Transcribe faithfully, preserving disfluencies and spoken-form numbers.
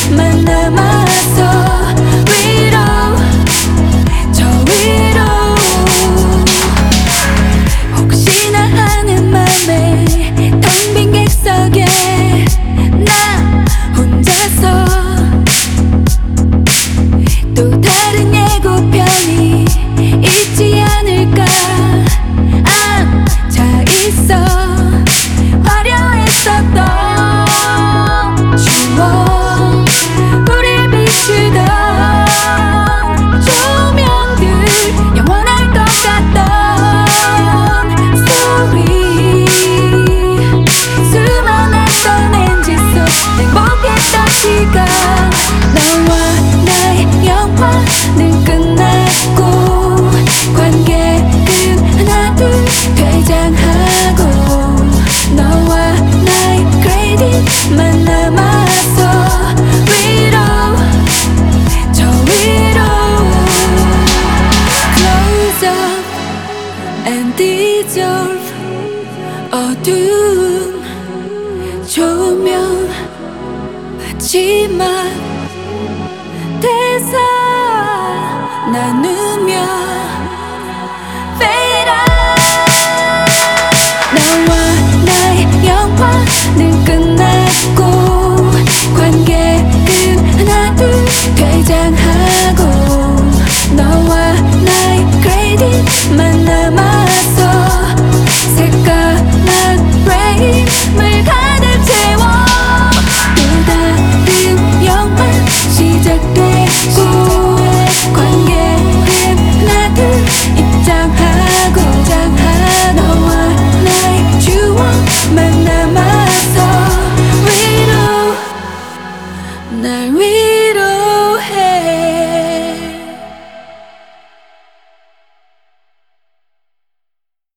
크레딧만 남았어. 위로 저 위로 혹시나 하는 맘에 텅 빈 객석에 나 혼자서 또 다른 예고편이 있지 않을까. 앉아 있어. 화려했었던 추억, 우릴 비추던 조명들, 영원할 것 같던 스토리. 수많았던 엔지 속 행복했던 시간. 너와 나의 영화는 끝났고 관객은 하나 둘 퇴장하고 너와 나의 크레딧만 남았어. 위로 저 위로 Close up and dissolve. 어두운 조명 마지막 대사 나누며 fade out. 너와 나의 영화는 끝났고 관객은 하나 둘 퇴장하고 너와 나의 크레딧만